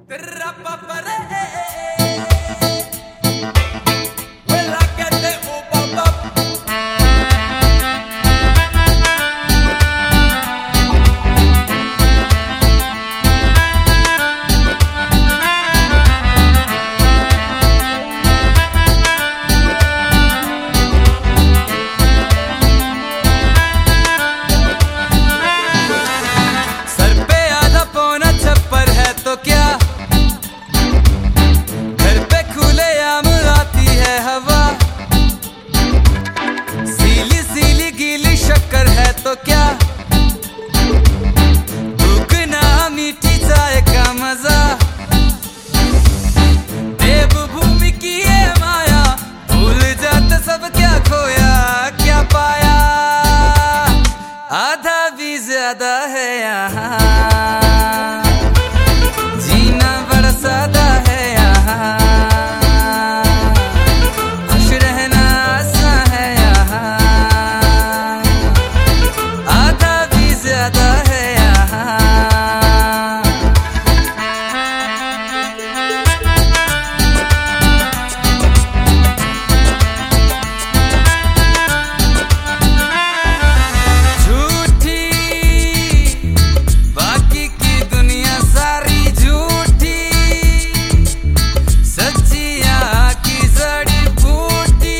शक्कर है तो क्या दुगना मीठी चाय का मजा। देवभूमि की ये माया भूल जाते सब क्या खोया क्या पाया। आधा भी ज्यादा है यहाँ, जीना बड़ा सादा है यहाँ, खुश रहना आसान है यहाँ। आधा भी ज्यादा है यहाँ। झूठी बाकी की दुनिया सारी झूठी, सच्चियाँ की जड़ी बूटी,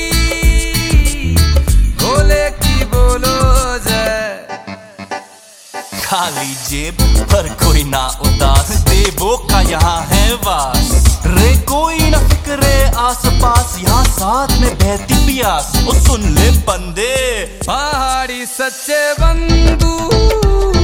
बोले की बोलो जाए। खाली जेब पर कोई ना उदास, देवों का यहाँ है वास। रे कोई ना फिक्रे आस पास, यहाँ साथ में बहती प्यास। ओ सुन ले बंदे, पहाड़ी सच्चे बंधु